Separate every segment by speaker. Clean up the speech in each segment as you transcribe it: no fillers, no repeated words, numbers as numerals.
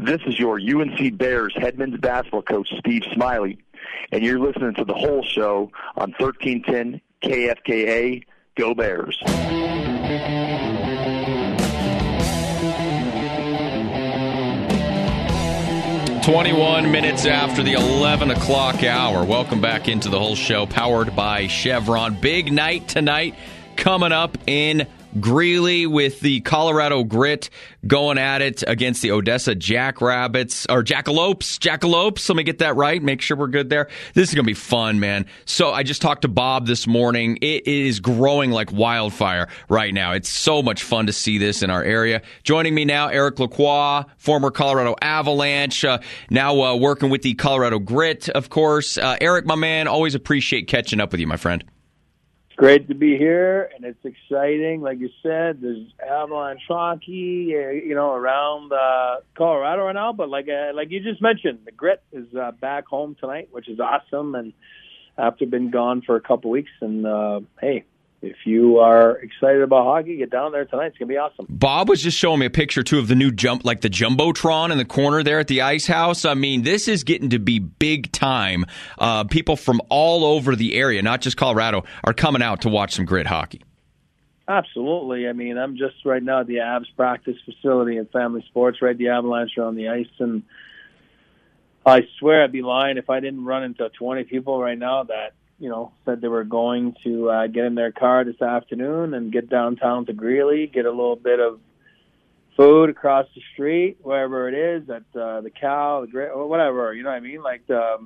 Speaker 1: This is your UNC Bears head men's basketball coach, Steve Smiley, and you're listening to The Whole Show on 1310 KFKA. Go Bears.
Speaker 2: 21 minutes after the 11 o'clock hour. Welcome back into The Whole Show, powered by Chevron. Big night tonight coming up in Greeley with the Colorado Grit going at it against the Odessa Jackrabbits, or Jackalopes. Let me get that right. Make sure we're good there. This is going to be fun, man. So I just talked to Bob this morning. It is growing like wildfire right now. It's so much fun to see this in our area. Joining me now, Eric Lacroix, former Colorado Avalanche, now working with the Colorado Grit, of course. Eric, my man, always appreciate catching up with you, my friend.
Speaker 3: Great to be here, and it's exciting. Like you said, there's Avalanche hockey, around Colorado right now. But like you just mentioned, the Grit is back home tonight, which is awesome. And after been gone for a couple weeks, and hey, if you are excited about hockey, get down there tonight. It's gonna be awesome.
Speaker 2: Bob was just showing me a picture too of the new the Jumbotron in the corner there at the Ice House. I mean, this is getting to be big time. People from all over the area, not just Colorado, are coming out to watch some Grit hockey.
Speaker 3: Absolutely. I mean, I'm just right now at the Avs practice facility at Family Sports, right? The Avalanche are on the ice, and I swear I'd be lying if I didn't run into 20 people right now that said they were going to get in their car this afternoon and get downtown to Greeley, get a little bit of food across the street, wherever it is, at the Cow, the Grit, or whatever, you know what I mean? Like the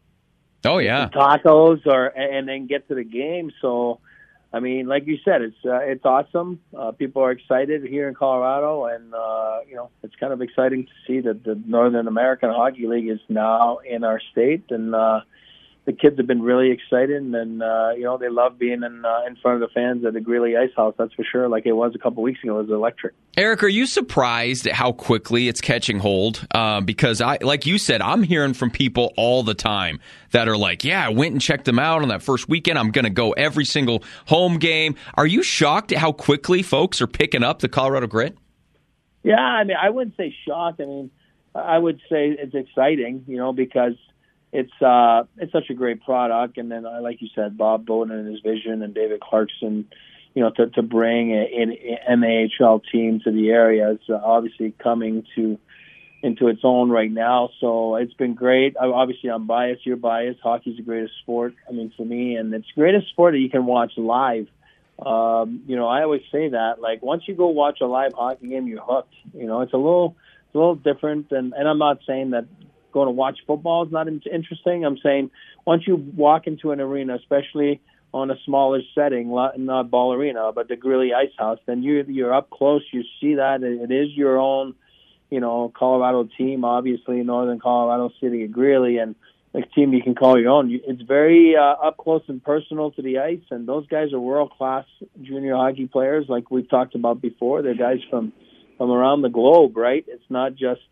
Speaker 3: tacos, and then get to the game. So, I mean, like you said, it's awesome. People are excited here in Colorado, and it's kind of exciting to see that the Northern American Hockey League is now in our state, and the kids have been really excited, and they love being in front of the fans at the Greeley Ice House. That's for sure. Like it was a couple weeks ago, it was electric.
Speaker 2: Eric, are you surprised at how quickly it's catching hold? Because like you said, I'm hearing from people all the time that are like, "Yeah, I went and checked them out on that first weekend. I'm going to go every single home game." Are you shocked at how quickly folks are picking up the Colorado Grit?
Speaker 3: Yeah, I mean, I wouldn't say shocked. I mean, I would say it's exciting, because it's such a great product, and then like you said, Bob Bowden and his vision, and David Clarkson, to bring an NHL team to the area is obviously coming into its own right now. So it's been great. Obviously, I'm biased. You're biased. Hockey's the greatest sport. I mean, for me, and it's the greatest sport that you can watch live. I always say that. Like once you go watch a live hockey game, you're hooked. It's a little different, and I'm not saying that going to watch football is not interesting. I'm saying once you walk into an arena, especially on a smaller setting, not Ball Arena, but the Greeley Ice House, then you're up close. You see that it is your own, Colorado team, obviously Northern Colorado City of Greeley, and a team you can call your own. It's very up close and personal to the ice, and those guys are world-class junior hockey players like we've talked about before. They're guys from around the globe, right? It's not just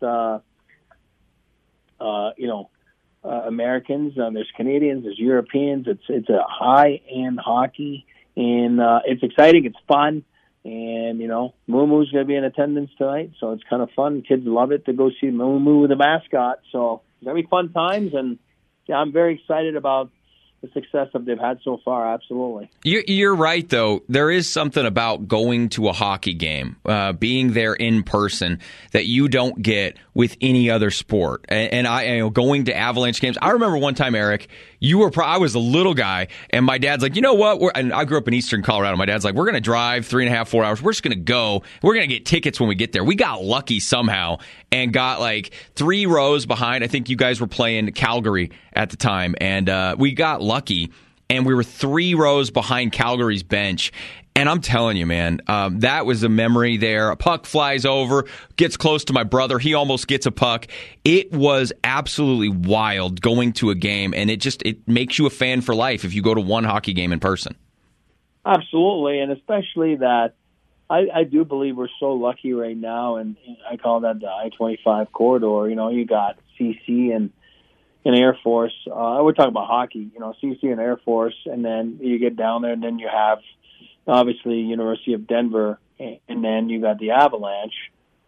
Speaker 3: Americans. There's Canadians, there's Europeans. It's a high-end hockey, and it's exciting. It's fun, and Moo-Moo's going to be in attendance tonight, so it's kind of fun. Kids love it to go see Moo-Moo, the mascot. So it's going to be fun times, and I'm very excited about the success that they've had so far. Absolutely.
Speaker 2: You're right, though. There is something about going to a hockey game, being there in person, that you don't get with any other sport. And going to Avalanche games. I remember one time, Eric, I was a little guy, and my dad's like, you know what? And I grew up in eastern Colorado. My dad's like, we're going to drive 3.5, 4 hours. We're just going to go. We're going to get tickets when we get there. We got lucky somehow and got like 3 rows behind. I think you guys were playing Calgary at the time, and we got lucky, and we were 3 rows behind Calgary's bench. And I'm telling you, man, that was a memory there. A puck flies over, gets close to my brother. He almost gets a puck. It was absolutely wild going to a game, and it makes you a fan for life if you go to one hockey game in person.
Speaker 3: Absolutely, and especially that I do believe we're so lucky right now, and I call that the I-25 corridor. You got CC and Air Force. We're talking about hockey, CC and Air Force, and then you get down there, and then you have obviously University of Denver, and then you got the Avalanche.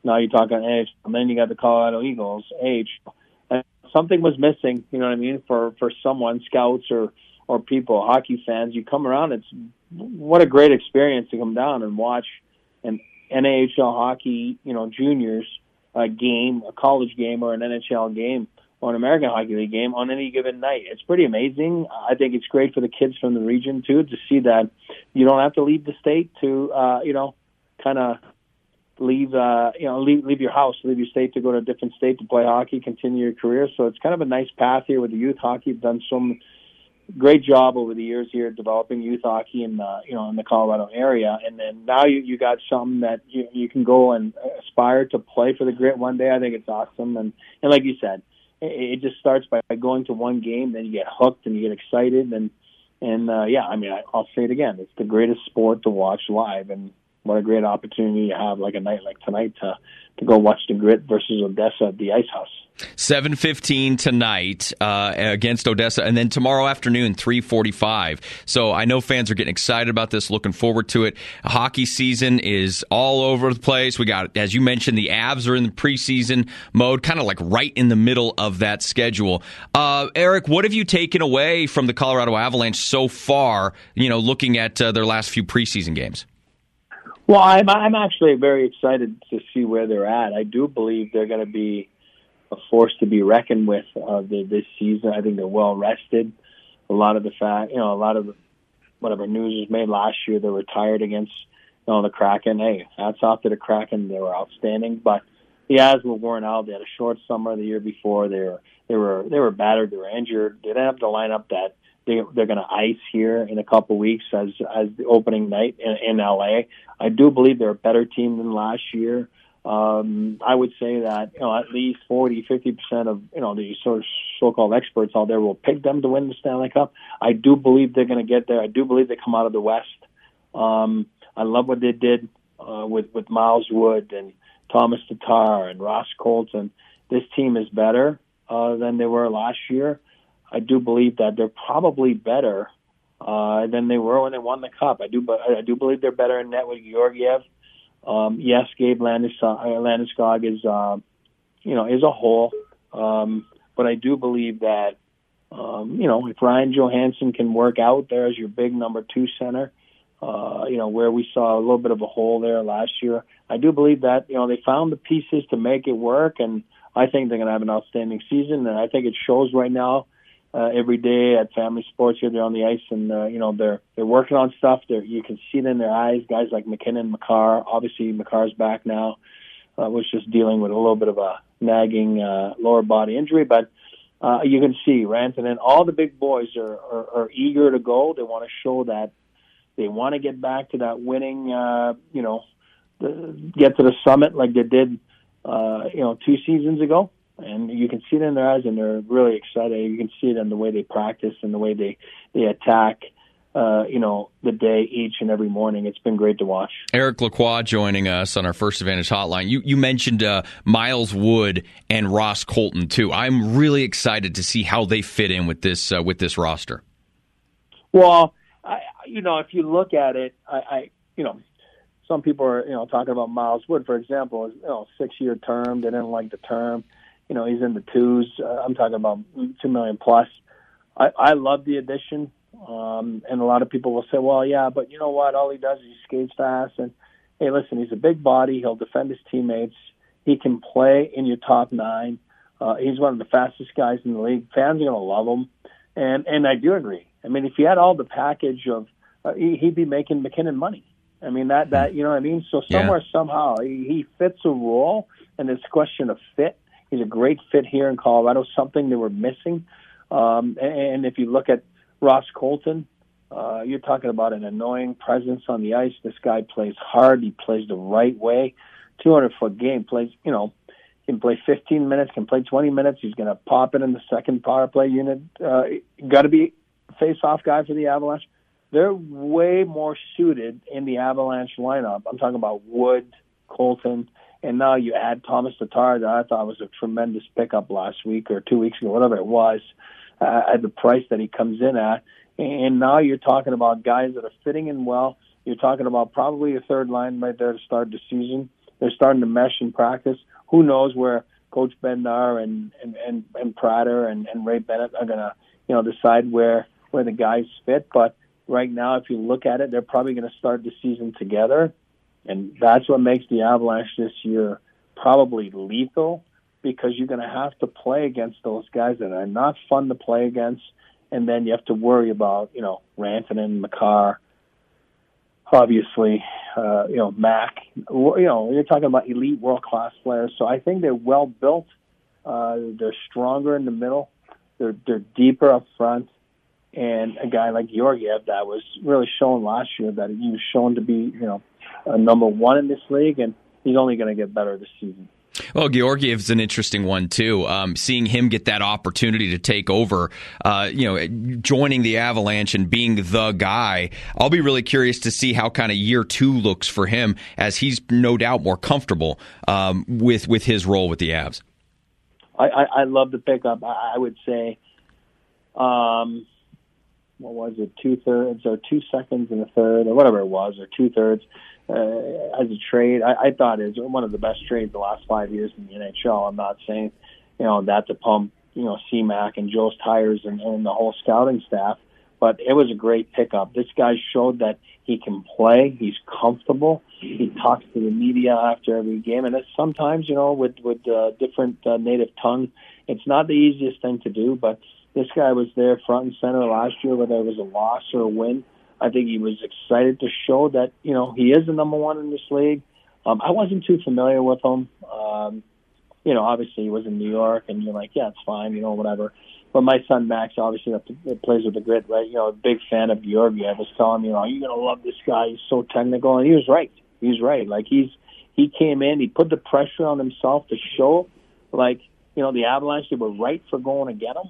Speaker 3: Now you're talking AHL, and then you got the Colorado Eagles, AHL. And something was missing, you know what I mean, for someone, scouts or people, hockey fans. You come around, it's what a great experience to come down and watch an NAHL hockey, juniors game, a college game, or an NHL game, or an American Hockey League game on any given night. It's pretty amazing. I think it's great for the kids from the region too to see that you don't have to leave the state to, kind of leave your house, leave your state to go to a different state to play hockey, continue your career. So it's kind of a nice path here with the youth hockey. You've done some great job over the years here developing youth hockey in the Colorado area, and then now you got something that you can go and aspire to play for the Grit one day. I think it's awesome, and like you said, it just starts by going to one game, then you get hooked and you get excited, and I'll say it again, it's the greatest sport to watch live, and what a great opportunity you have, like a night like tonight, to go watch the Grit versus Odessa at the Ice House.
Speaker 2: 7:15 tonight against Odessa, and then tomorrow afternoon, 3:45. So I know fans are getting excited about this, looking forward to it. Hockey season is all over the place. We got, as you mentioned, the Avs are in the preseason mode, kind of like right in the middle of that schedule. Eric, what have you taken away from the Colorado Avalanche so far, looking at their last few preseason games?
Speaker 3: Well, I'm actually very excited to see where they're at. I do believe they're going to be a force to be reckoned with this season. I think they're well rested. A lot of whatever news was made last year, they were tired against the Kraken. Hey, hats off to the Kraken. They were outstanding, but the Avs were worn out. They had a short summer the year before. They were battered. They were injured. They didn't have the lineup that they're going to ice here in a couple weeks as the opening night in LA. I do believe they're a better team than last year. I would say that at least 40-50% of the so-called experts out there will pick them to win the Stanley Cup. I do believe they're going to get there. I do believe they come out of the West. I love what they did with Miles Wood and Thomas Tatar and Ross Colton. This team is better than they were last year. I do believe that they're probably better than they were when they won the Cup. I do believe they're better in net with Georgiev. Yes, Gabe Landeskog is a hole, but I do believe that if Ryan Johansson can work out there as your big number 2 center, where we saw a little bit of a hole there last year, I do believe that they found the pieces to make it work, and I think they're going to have an outstanding season, and I think it shows right now. Every day at Family Sports here, they're on the ice, and they're working on stuff. You can see it in their eyes. Guys like McKinnon, Makar. Obviously, Makar's back now. Was just dealing with a little bit of a nagging lower body injury, but you can see Rantanen. All the big boys are eager to go. They want to show that they want to get back to that winning. Get to the summit like they did, 2 seasons ago. And you can see it in their eyes, and they're really excited. You can see it in the way they practice and the way they attack, the day each and every morning. It's been great to watch.
Speaker 2: Eric Lacroix joining us on our First Advantage hotline. You mentioned Miles Wood and Ross Colton, too. I'm really excited to see how they fit in with this roster.
Speaker 3: Well, if you look at it, some people are, talking about Miles Wood, for example, 6-year term. They didn't like the term. He's in the 2s. I'm talking about $2 million plus. I love the addition. And a lot of people will say, well, yeah, but you know what? All he does is he skates fast. And hey, listen, he's a big body. He'll defend his teammates. He can play in your top 9. He's one of the fastest guys in the league. Fans are going to love him. And I do agree. I mean, if he had all the package of, he'd be making McKinnon money. I mean, that you know what I mean? So somehow, he fits a role, and it's a question of fit. He's a great fit here in Colorado, something they were missing. And if you look at Ross Colton, you're talking about an annoying presence on the ice. This guy plays hard. He plays the right way. 200-foot game. Plays, can play 15 minutes, can play 20 minutes. He's going to pop it in the second power play unit. Got to be a face-off guy for the Avalanche. They're way more suited in the Avalanche lineup. I'm talking about Wood, Colton, and now you add Thomas Tatar, that I thought was a tremendous pickup last week or 2 weeks ago, whatever it was, at the price that he comes in at. And now you're talking about guys that are fitting in well. You're talking about probably a third line right there to start the season. they're starting to mesh in practice. Who knows where Coach Bednar and Prater and Ray Bennett are going to, decide where the guys fit. But right now, if you look at it, they're probably going to start the season together. And that's what makes the Avalanche this year probably lethal, because you're going to have to play against those guys that are not fun to play against. And then you have to worry about, Rantanen, Makar, obviously, Mac. You're talking about elite world-class players. So I think they're well built. They're stronger in the middle. They're deeper up front. And a guy like Georgiev that was really shown last year that he was shown to be, a number one in this league, and he's only going to get better this season.
Speaker 2: Well, Georgiev's an interesting one, too. Seeing him get that opportunity to take over, joining the Avalanche and being the guy, I'll be really curious to see how kind of year two looks for him, as he's no doubt more comfortable with his role with the Avs.
Speaker 3: I love the pickup. I would say, what was it, 2/3 or 2 seconds and a third or whatever it was, or 2/3. As a trade, I thought it was one of the best trades the last 5 years in the NHL. I'm not saying, that to pump, C-Mac and Joe's tires and the whole scouting staff, but it was a great pickup. This guy showed that he can play. He's comfortable. He talks to the media after every game, and it's sometimes, with different native tongue, it's not the easiest thing to do, but this guy was there front and center last year, whether it was a loss or a win. I think he was excited to show that, he is the number one in this league. I wasn't too familiar with him. Obviously he was in New York, and you're like, yeah, it's fine, whatever. But my son Max, obviously, that plays with the Grit, right? A big fan of Georgiev. I was telling him, you're going to love this guy. He's so technical. And he was right. Like, he came in, he put the pressure on himself to show, like, the Avalanche, they were right for going to get him.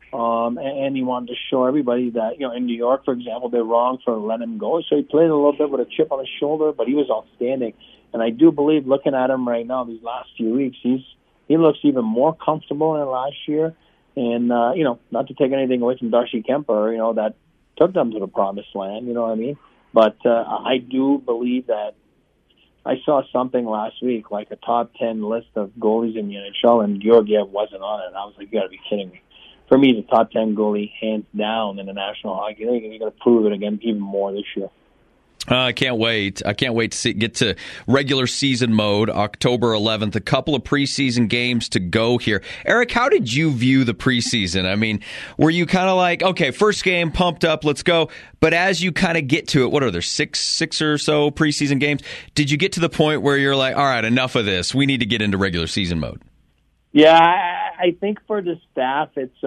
Speaker 3: And he wanted to show everybody that, in New York, for example, they're wrong for letting him go. So he played a little bit with a chip on his shoulder, but he was outstanding. And I do believe, looking at him right now, these last few weeks, he looks even more comfortable than last year. And, not to take anything away from Darcy Kemper, that took them to the promised land, you know what I mean? But I do believe that I saw something last week, like a top 10 list of goalies in the NHL, and Georgiev wasn't on it. And I was like, you got to be kidding me. For me, the top 10 goalie, hands down, in the National Hockey League, and you're going to prove it again even more this year.
Speaker 2: I can't wait. I can't wait to get to regular season mode, October 11th. A couple of preseason games to go here. Eric, how did you view the preseason? I mean, were you kind of like, okay, first game, pumped up, let's go. But as you kind of get to it, what are there, six or so preseason games? Did you get to the point where you're like, all right, enough of this. We need to get into regular season mode?
Speaker 3: Yeah, I think for the staff, it's.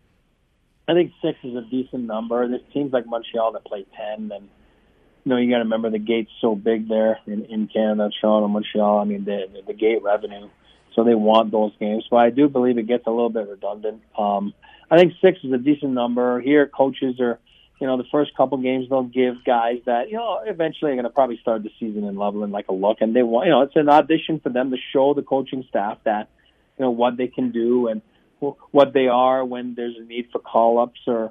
Speaker 3: I think 6 is a decent number. There's teams like Montreal that play 10, and you got to remember the gate's so big there in Canada, Toronto, Montreal. I mean, the gate revenue, so they want those games. But I do believe it gets a little bit redundant. I think 6 is a decent number. Here, coaches are, the first couple games they'll give guys that eventually are going to probably start the season in Loveland like a look, and they want, it's an audition for them to show the coaching staff that. What they can do and what they are when there's a need for call-ups or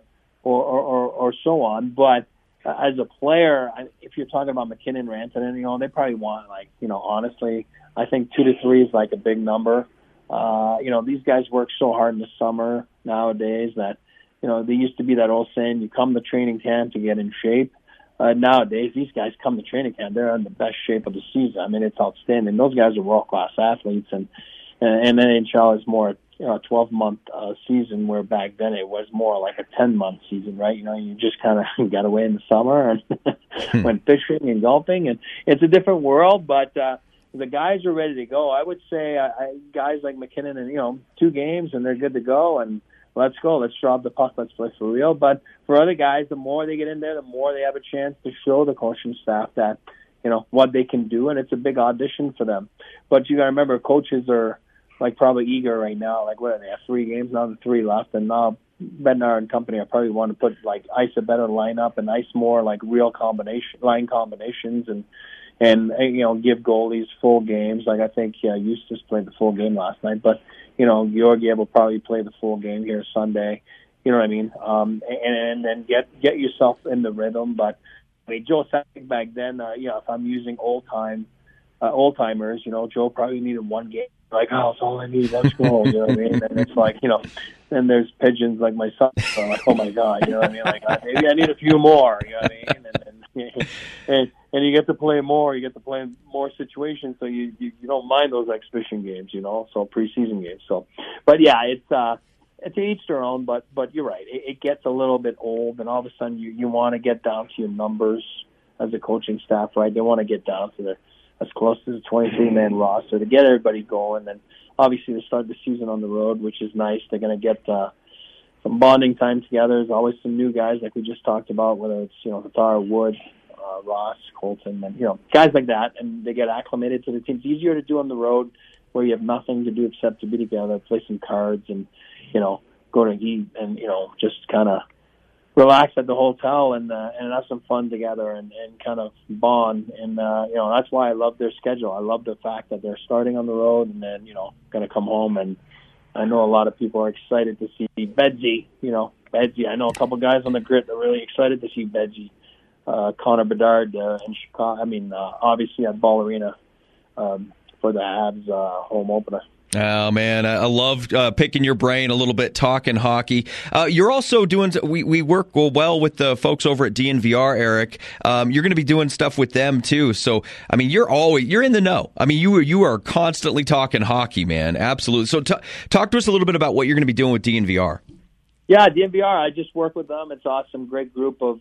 Speaker 3: so on. But as a player, if you're talking about McKinnon, Rantanen, they probably want, honestly, I think 2 to 3 is like a big number. These guys work so hard in the summer nowadays that, they used to be that old saying, you come to training camp to get in shape. Nowadays, these guys come to training camp, they're in the best shape of the season. I mean, it's outstanding. Those guys are world-class athletes, and NHL is more a 12-month season, where back then it was more like a 10-month season, right? You just kind of got away in the summer and went fishing and golfing, and it's a different world. But the guys are ready to go. I would say guys like McKinnon, and 2 games and they're good to go. And let's go. Let's drop the puck. Let's play for real. But for other guys, the more they get in there, the more they have a chance to show the coaching staff that what they can do, and it's a big audition for them. But you got to remember, coaches are probably eager right now. What are they have 3 games now? The 3 left, and now Bednar and company are probably want to put ice a better lineup and ice more real line combinations, and give goalies full games. I think Eustace played the full game last night, but Georgiev will probably play the full game here Sunday. You know what I mean? And then get yourself in the rhythm. But Joe Sakic back then, if I'm using old time old timers, Joe probably needed one game. Like, oh, it's all I need. Let's go. You know what I mean? And it's like, then there's pigeons like my son. So like, oh my God, you know what I mean? Like, maybe I need a few more. You know what I mean? And you get to play more. You get to play in more situations, so you don't mind those exhibition games. So preseason games. So, but yeah, it's each their own. But you're right. It gets a little bit old, and all of a sudden you want to get down to your numbers as a coaching staff, right? They want to get down to as close to the 23-man roster to get everybody going. And obviously they start the season on the road, which is nice. They're going to get some bonding time together. There's always some new guys like we just talked about, whether it's, Tatar, Wood, Ross, Colton, and, guys like that. And they get acclimated to the team. It's easier to do on the road where you have nothing to do except to be together, play some cards and, go to eat and, just kind of relax at the hotel and have some fun together and kind of bond. And, that's why I love their schedule. I love the fact that they're starting on the road and then, going to come home. And I know a lot of people are excited to see Bedsy, Bedsy. I know a couple guys on the grid are really excited to see Bedsy. Connor Bedard in Chicago. Obviously at Ball Arena for the Habs home opener.
Speaker 2: Oh, man, I love picking your brain a little bit, talking hockey. You're also doing, we work well with the folks over at DNVR, Eric. You're going to be doing stuff with them, too. So, you're in the know. You are constantly talking hockey, man. Absolutely. So talk to us a little bit about what you're going to be doing with DNVR.
Speaker 3: Yeah, DNVR, I just work with them. It's awesome. Great group of,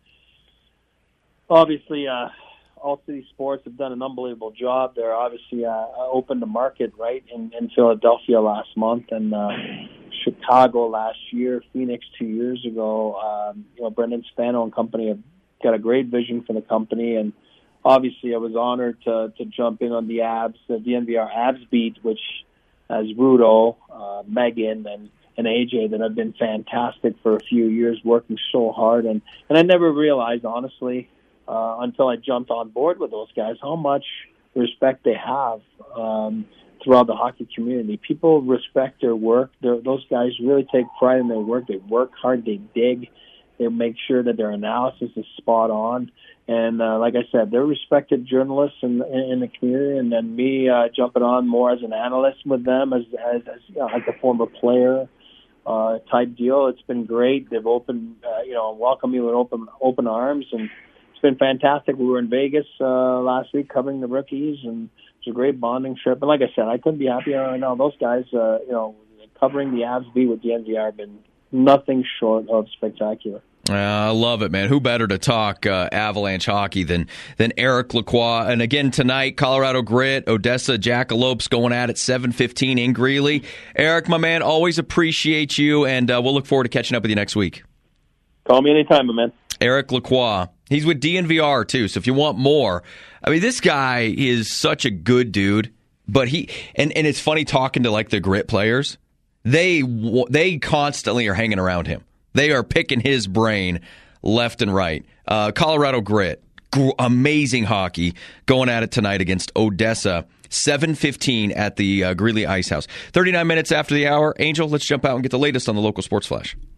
Speaker 3: obviously, All City Sports have done an unbelievable job. They're obviously open to market, right, in Philadelphia last month and Chicago last year, Phoenix 2 years ago. Brendan Spano and company have got a great vision for the company. And obviously I was honored to jump in on the DNVR Abs beat, which has Rudo, Megan, and AJ that have been fantastic for a few years, working so hard. And I never realized, honestly, until I jumped on board with those guys, how much respect they have throughout the hockey community. People respect their work. Those guys really take pride in their work. They work hard. They dig. They make sure that their analysis is spot on. And like I said, they're respected journalists in the community. And then me jumping on more as an analyst with them, as like a former player type deal. It's been great. They've opened, welcomed me with open arms, and been fantastic. We were in Vegas last week covering the rookies, and it's a great bonding trip. And like I said, I couldn't be happier right now. Those guys, covering the Avs beat with the NVR have been nothing short of spectacular.
Speaker 2: I love it, man. Who better to talk Avalanche hockey than Eric Lacroix? And again tonight, Colorado Grit, Odessa Jackalopes going at it 7:15 in Greeley. Eric, my man, always appreciate you, and we'll look forward to catching up with you next week.
Speaker 3: Call me anytime, my man.
Speaker 2: Eric Lacroix. He's with DNVR, too, so if you want more. This guy is such a good dude, but and it's funny talking to, like, the Grit players. They constantly are hanging around him. They are picking his brain left and right. Colorado Grit, amazing hockey, going at it tonight against Odessa, 7:15 at the Greeley Ice House. 39 minutes after the hour. Angel, let's jump out and get the latest on the local sports flash.